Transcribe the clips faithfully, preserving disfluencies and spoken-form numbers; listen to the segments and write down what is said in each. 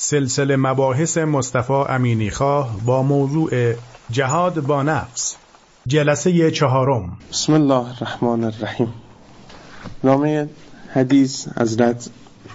سلسله مباحث مصطفی امینیخواه با موضوع جهاد با نفس، جلسه چهارم. بسم الله الرحمن الرحیم. نامه حدیث حضرت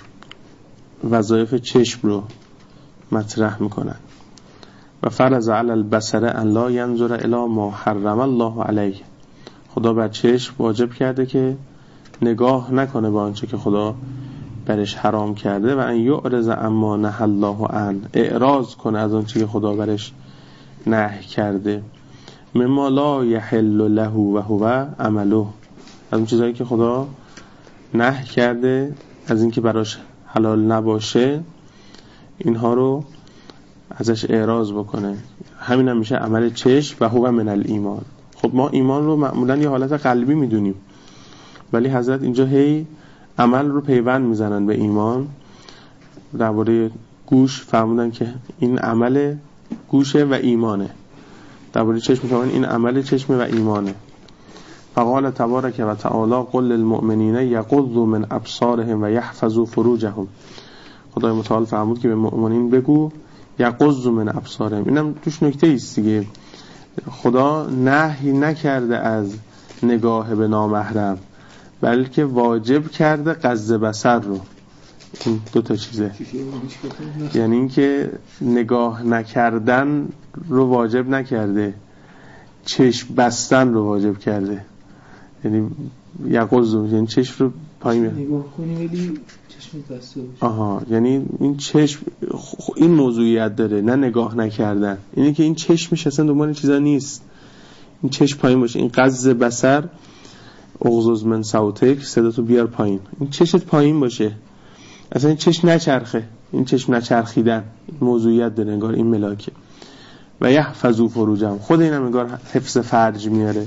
وظایف چشم رو مطرح میکنن و فرض علی البصر ان لا ینظر الی ما حرم الله علیه. خدا بر چشم واجب کرده که نگاه نکنه به آنچه که خدا برش حرام کرده و ان یعرض عما نهی الله عنه، اعراض کنه از آنچه که خدا برش نهی کرده. مما لا یحل له و هو عمله، از اون چیزایی که خدا نهی کرده از اینکه براش حلال نباشه اینها رو ازش اعراض بکنه. همین هم میشه عمل چشم و هو من الایمان. خب ما ایمان رو معمولا یه حالت قلبی میدونیم، ولی حضرت اینجا هی عمل رو پیوند میزنن به ایمان. درباره گوش فرمودن که این عمل گوشه و ایمانه، درباره چشم میگن این عمل چشم و ایمانه. فقال تبارک و تعالی قل للمؤمنین یغضوا من ابصارهم و یحفظوا فروجهم. خدای متعال فرمود که به مؤمنین بگو یغضوا من ابصارهم. اینم توش نکته ایست دیگه، خدا نهی نکرده از نگاه به نامحرم، بلکه واجب کرده غض بصر رو. این دو تا چیزه، یعنی اینکه نگاه نکردن رو واجب نکرده، چشم بستن رو واجب کرده. یعنی یغض، یعنی چشم رو پایین نگاه کنی ولی چشم بسته باشه. آها، یعنی این چشم این موضوعیت داره، نه نگاه نکردن. اینه که این چشمش اصلا دنبال چیزا نیست، این چشم پایین باشه. این غض بصر، اغضض من صوتک، صداتو بیار پایین، این چشمت پایین باشه، اصلا این چشم نچرخه، این چشم نچرخیدن این موضوعیت داره، انگار این ملاکه. و یحفظوا فروجهم، خود اینم انگار حفظ فرج میاره.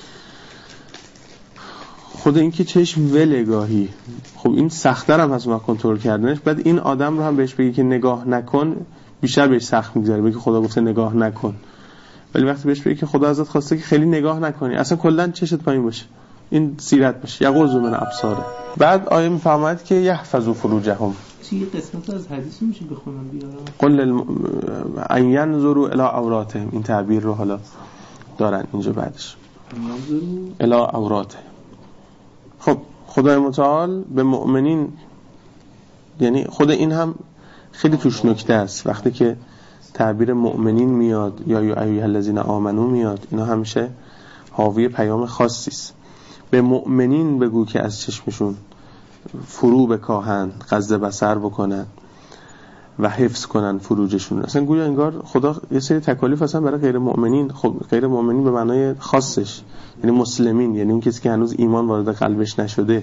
خود این که چشم ولگاهی، خب این سخت‌تر هم هست ما کنترل کردنش. بعد این آدم رو هم بهش بگی که نگاه نکن، بیشتر بهش سخت میگذره، بگی خدا گفته نگاه نکن، ولی وقتی بهش بگی که خدا ازت خواسته که خیلی نگاه نکنی، اصلا کلا چشت پایین باشه، این سیرت باشه، یغضوا من ابصاره. بعد آیه میفرماید که یحفظوا فروجهم. چی قسمت از حدیث میشه بخونم بیارم؟ قل ان ینظروا الی عوراتهم، این تعبیر رو حالا دارن اینجا بعدش، الی عوراتهم. خب خدای متعال به مؤمنین، یعنی خود این هم خیلی توش نکته است، وقتی که تعبیر مؤمنین میاد یا یا ایها الذین آمنو میاد، اینا همیشه حاوی پیام خاصی است. به مؤمنین بگو که از چشمشون فرو بکاهن، غض بصر بکنن و حفظ کنن فروجشون. اصلا گویا انگار خدا یه سری تکالیف اصلا برای غیر مؤمنین، خب غیر مؤمنین به معنای خاصش یعنی مسلمین، یعنی اون کسی که هنوز ایمان وارد قلبش نشده،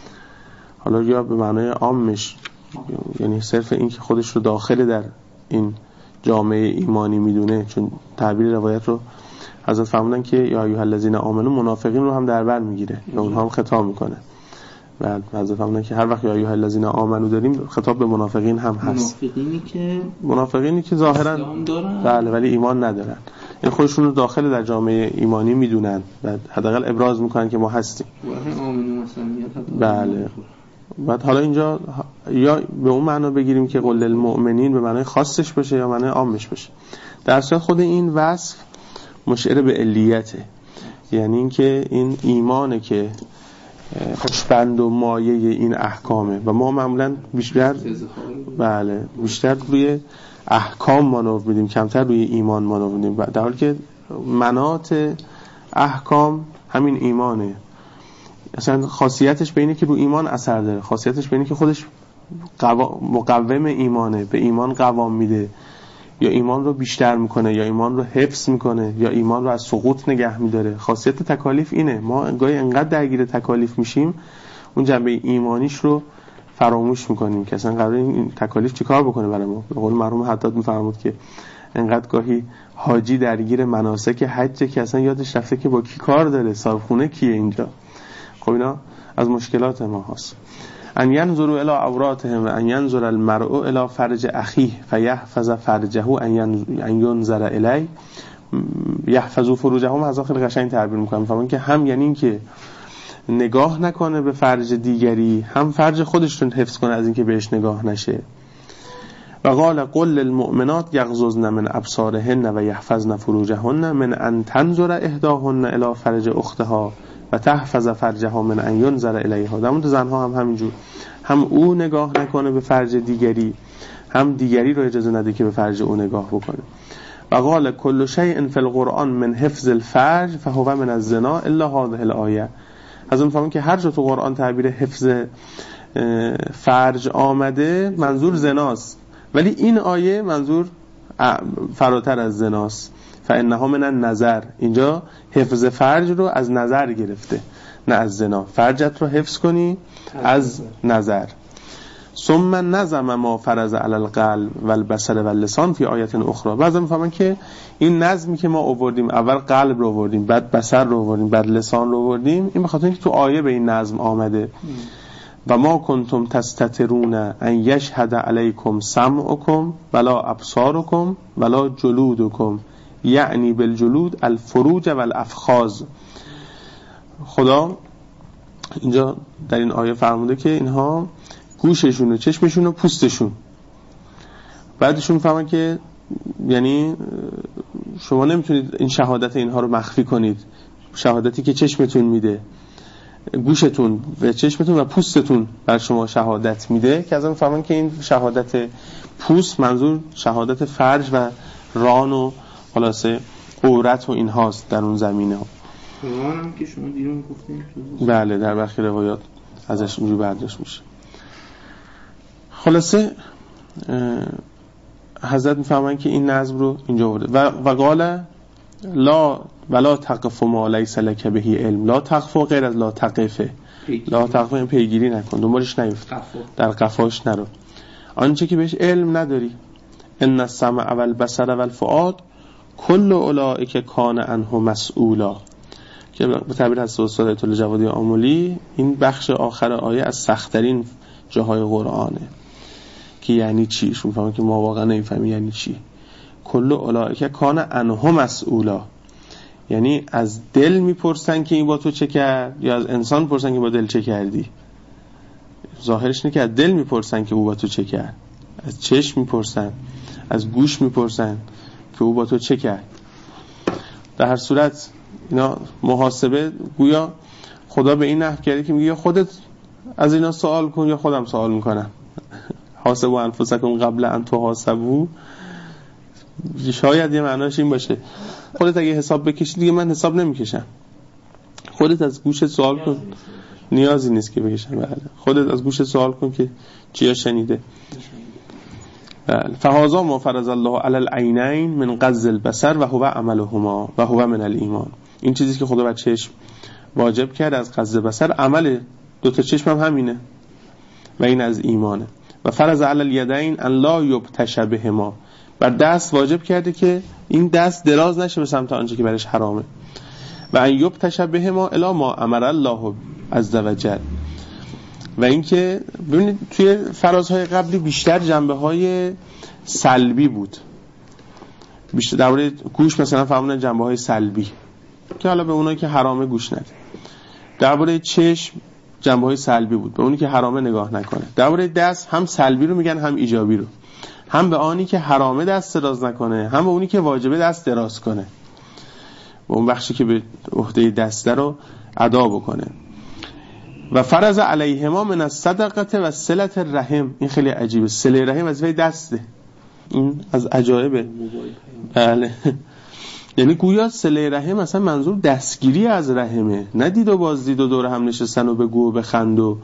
حالا یا به معنای عامش، یعنی صرف این که خودش رو داخل در این جامعه ایمانی میدونه. چون تعبیر روایت رو حضرت فرمودن که یا ایها الذین آمنو، منافقین رو هم در بر میگیره یا اونها هم خطاب میکنه. بعد حضرت فرمودن که هر وقت یا ایها الذین آمنو داریم خطاب به منافقین هم هست. منافقینی که منافقینی که ظاهرا بله ولی ایمان ندارن، این خودشون رو داخل در جامعه ایمانی میدونن و حداقل ابراز میکنن که ما هستیم. آمنو مثلا میاد. بله. بعد حالا اینجا یا به اون معنا بگیریم که قل للمؤمنین به معنای خاصش باشه یا معنای عامش باشه. در اصل خود این وصف مشعر به علیته، یعنی اینکه این ایمانه که خوشبند و مایه این احکامه و ما معمولا بیشتر بله بیشتر روی احکام مانور میدیم، کمتر روی ایمان مانور میدیم، در حالی که مناط احکام همین ایمانه. اصلا خاصیتش به اینه که رو ایمان اثر داره، خاصیتش به اینه که خودش قوا... مقوم ایمانه، به ایمان قوام میده، یا ایمان رو بیشتر میکنه یا ایمان رو حفظ میکنه یا ایمان رو از سقوط نگه میداره. خاصیت تکالیف اینه، ما گاهی انقدر درگیر تکالیف میشیم اون جنبه ایمانیش رو فراموش میکنیم که اصلا قراره این تکالیف چیکار بکنه برای ما. به قول مرحوم حداد میفرمود که انقدر گاهی حاجی درگیر مناسک حجه که اصلا یادش رفته که با کی کار داره، صاحبخونه کیه اینجا. خب اینا از مشکلات ما هست. ان ینظروا الی عوراتهم و ان ینظر المرء الی فرج اخیه فیحفظ فرجه ان ینظر الی. یحفظوا فروجهم از خیلی قشنگ تعبیر میکنم، میفهمن که هم یعنی این که نگاه نکنه به فرج دیگری، هم فرج خودش رو حفظ کنه از اینکه بهش نگاه نشه. و قال قل للمؤمنات یغضضن من ابصارهن و یحفظن فروجهن من ان تنظر احداهن الی فرج اختها و تحفظ فرجها من ان ینظر الیها. در مورد زنها هم همینجور، هم او نگاه نکنه به فرج دیگری، هم دیگری رو اجازه نده که به فرج او نگاه بکنه. و قال کل شیء فی القرآن من حفظ الفرج فهو من الزنا الا هذه الآیه. از اون فهمیم که هر جا تو قرآن تعبیر حفظ فرج آمده منظور زناست، ولی این آیه منظور فراتر از زناست. فانها من النظر، اینجا حفظ فرج رو از نظر گرفته نه از زنا. فرجت رو حفظ کنی از نظر. ثم نظم ما فرض علی القلب والبصر واللسان فی آیه اخرى. بعضی میفهمن که این نظمی که ما آوردیم، اول قلب رو آوردیم، بعد بصر رو آوردیم، بعد لسان رو آوردیم، این به خاطر اینکه تو آیه به این نظم آمده. و ما کنتم تستترون ان یشهد علیکم سمعکم ولا ابصارکم ولا جلودکم، یعنی بالجلود الفروج والافخاذ. خدا اینجا در این آیه فرموده که اینها گوششون و چشمشون و پوستشون، بعدشون فهمن که یعنی شما نمیتونید این شهادت اینها رو مخفی کنید. شهادتی که چشمتون میده، گوشتون و چشمتون و پوستتون بر شما شهادت میده، که از اون فهمن که این شهادت پوست منظور شهادت فرج و ران و خلاصه عورت و این هاست در اون زمینه ها. ران هم که شما دیرون گفتین. بله، در برخی روایات ازش اونجور برداشت میشه. خلاصه حضرت میفهمن که این نظم رو اینجا آورده. و و قال لا ولا تقف ما لیس لک به علم. لا تقف غیر از لا تقفه. لا تقف این پیگیری نکن، دنبالش نیفت، در قفاش نرو، آنچه که بهش علم نداری. ان السمع والبصر والفؤاد کل اولئک کان عنه مسئولا، که به تعبیر از استاد آیت الله جوادی آملی این بخش آخر آیه از سخت‌ترین جاهای قرآنه. که یعنی چی؟ شما فهمید که ما واقعا نمی‌فهمیم یعنی چی. کل اولئک کان عنه مسئولا، یعنی از دل میپرسن که این با تو چه کرد، یا از انسان پرسن که با دل چه کردی. ظاهرش اینه که از دل میپرسن که او با تو چه کرد، از چشم میپرسن، از گوش میپرسن که او با تو چه کرد. در هر صورت اینا محاسبه، گویا خدا به این نحو کرده که میگه خودت از اینا سوال کن یا خودم سوال میکنم. حاسبوا انفسکم قبل ان تحاسبوا، شاید یه معناش این باشه خودت اگه حساب بکشی دیگه من حساب نمیکشم. خودت از گوشت سوال کن، نیازی نیست که بکشم. بله، خودت از گوشت سوال کن که چیا شنیده. بله، فهذا ما فرض الله علی العینین من غض البصر و هو عملهما و هو من الایمان. این چیزی که خدا بر چشم واجب کرد از غض بصر، عمل دو تا چشم هم همینه و این از ایمانه. و فرض علی الیدین ان لا یبتش بهما، بر دست واجب کرده که این دست دراز نشه به سمت آنچه که برش حرامه. و ان یبتش بهما الی ما امر الله عز وجل. و اینکه ببینید توی فرازهای قبلی بیشتر جنبه‌های سلبی بود، بیشتر درباره گوش مثلا فهموندن جنبه‌های سلبی که حالا به اونایی که حرامه گوش نده. درباره چشم جنبه‌های سلبی بود، به اونی که حرامه نگاه نکنه. درباره دست هم سلبی رو میگن هم ایجابی رو، هم به آنی که حرامه دست دراز نکنه، هم به اونی که واجبه دست دراز کنه و اون بخشی که به عهده دسته رو ادا بکنه. و فرض علیهما من الصدقه و صله الرحم. این خیلی عجیبه، صله رحم وظیفه دسته، این از عجایبه. بله، یعنی گویا صله رحم اصلا منظور دستگیری از رحمه، نه دید و بازدید و دور هم نشستن و بگو و بخند و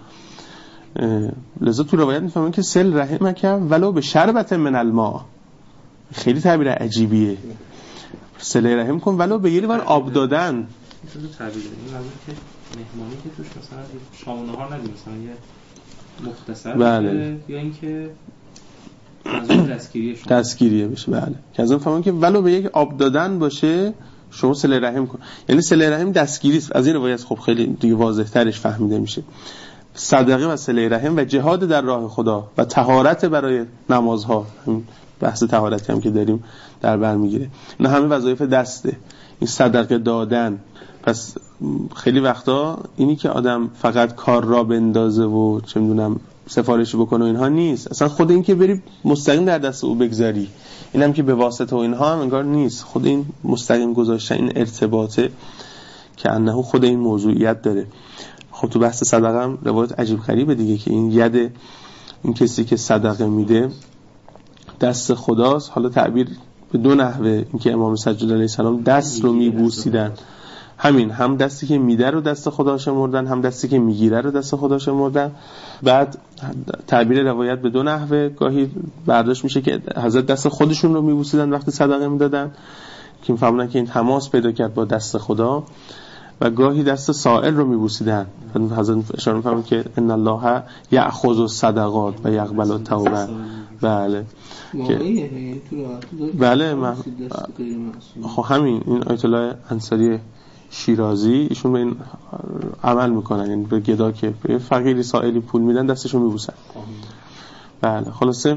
لذا تو روایت میفهمن که صل رحمک ولو به شربت من الماء. خیلی تعبیر عجیبیه، صله رحم کن ولو به یه لیوان آب دادن. این تعبیر این منظور که مهمانی که توش مثلا شام و نهار ندیم، مثلا یه مختصر بله. یا اینکه منظور دستگیریه شما دستگیریه بشه. بله، که از اون فهمون که ولو به یک آب دادن باشه شما صله رحم کن، یعنی صله رحم دستگیری است. از این روایت خب خیلی دیگه واضح ترش فهمیده میشه. صدقه و صله رحم و جهاد در راه خدا و طهارت برای نمازها، بحث طهارتی هم که داریم در بر میگیره، اینا همه وظایف دسته. این صدقه دادن، پس خیلی وقتا اینی که آدم فقط کار را بندازه و چه میدونم سفارشی بکنه و اینها نیست. اصلا خود این که بری مستقیم در دست او بگذاری، اینم که به واسطه و اینها هم انگار نیست. خود این مستقیم گذاشتن، این ارتباطه که انه خود این موضوعیت داره. خب تو بحث صدقه هم روایت عجیب غریبه دیگه که این ید این کسی که صدقه میده دست خداست. حالا تعبیر به دو نحوه، اینکه امام سجاد علیه السلام دست رو میبوسیدن، همین هم دستی که میده رو دست خدا شمردن، هم دستی که میگیره رو دست خدا شمردن. بعد تعبیر روایت به دو نحوه، گاهی برداشت میشه که حضرت دست خودشون رو میبوسیدن وقتی صدقه میدادن که میفهمن که این تماس پیدا کرد با دست خدا، و گاهی دست سائل رو میبوسیدن. حضرت اشاره می‌فرمایند که ان الله یأخذ الصدقات و یقبل التوبه. بله که بله من خب همین این آیت الله انصاری شیرازی ایشون به این عمل میکنن، یعنی به گدا که به فقیری سائلی پول میدن دستشون میبوسن. بله خلاصه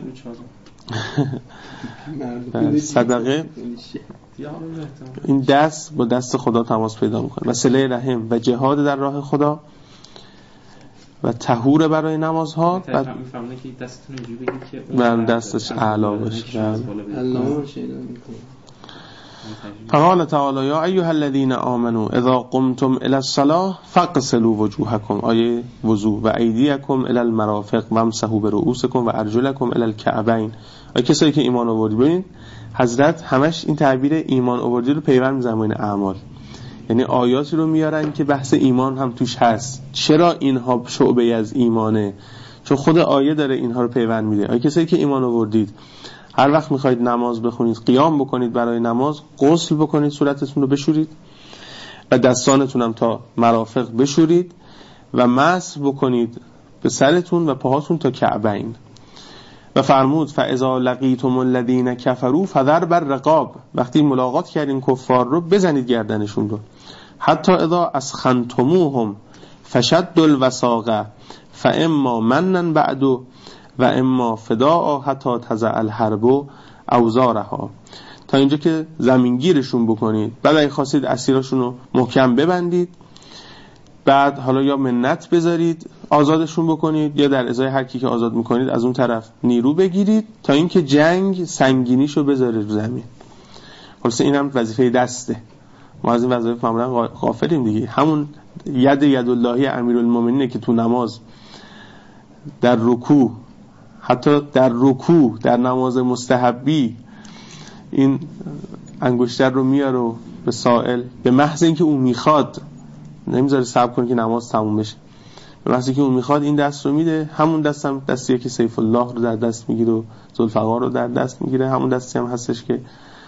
صدقه این دست با دست خدا تماس پیدا میکنه و صله رحم و جهاد در راه خدا و طهور برای نمازها. بعد میفهمونه که دستتون اینجوری بگید که من دستش اعلا باشه. الله فقال تعالی یا ایها الذین آمنوا اذا قمتم الی الصلاة فاغسلوا وجوهکم، آیه وضو، و ایدیکم الی المرافق وامسحوا برؤوسکم و ارجلکم الی الکعبین. آیه کسایی که ایمان آوردید. ببینید حضرت همش این تعبیر ایمان آوردی رو پیوند می‌زنه با این اعمال، یعنی آیاتی رو میارن که بحث ایمان هم توش هست. چرا اینها شعبه از ایمانه؟ چون خود آیه داره اینها رو پیوند میده. آیه کسایی که ایمان آوردید هر وقت میخواید نماز بخونید، قیام بکنید برای نماز، غسل بکنید، صورتتون رو بشورید و دستانتون هم تا مرافق بشورید و مسح بکنید به سرتون و پاهاتون تا کعبین. و فرمود فاذا لقیتم الذین کفروا فضرب الرقاب، وقتی ملاقات کردین کفار رو بزنید گردنشون رو. حتی اذا اسخنتموهم فشدوا الوثاق فاما منن بعد و اما فداء حتی تضع الحرب اوزارها، تا اینجا که زمینگیرشون بکنید. بعد اگه خواستید اسیراشون رو محکم ببندید، بعد حالا یا منت بذارید آزادشون بکنید، یا در ازای هر کی که آزاد میکنید از اون طرف نیرو بگیرید تا اینکه جنگ سنگینیشو بذاره رو زمین. خلاص این هم وظیفه دسته. ما از این وظایف معمولا غافلیم دیگه. همون ید ید اللهی امیرالمومنینه که تو نماز در رکوع، حتی در رکوع در نماز مستحبی، این انگشتر رو میاره و به سائل به محض اینکه اون میخواد، نمیذاره صبر کنه که نماز تموم بشه، به محض اینکه اون میخواد این دست رو میده. همون دست هم دستیه که سیف الله رو در دست میگیره و ذوالفقار رو در دست میگیره. همون دستی هم هستش که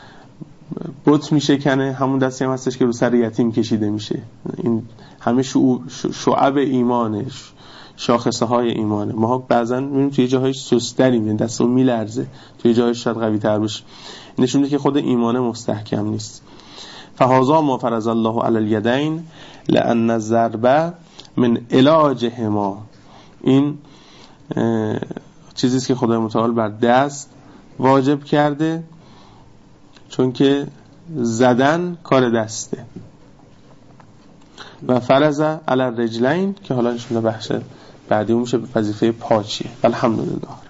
بت میشکنه. همون دستی هم هستش که رو سر یتیم کشیده میشه. این همه شعب ایمانش، شاخصه های ایمانه. ما بعضا میبینیم توی جاهایش سست‌تریم، یعنی دستمون میلرزه، توی جاهایش شاید قوی تر بشه. نشون میده که خود ایمان مستحکم نیست. فهذا ما فرض الله علی الیدین لان الضرب من علاجهما، این چیزی است که خدای متعال بر دست واجب کرده، چون که زدن کار دسته. و فرض علی الرجلین که حالا انشاءالله بحث بعدی اون میشه وظیفه پا چیه. الحمدلله.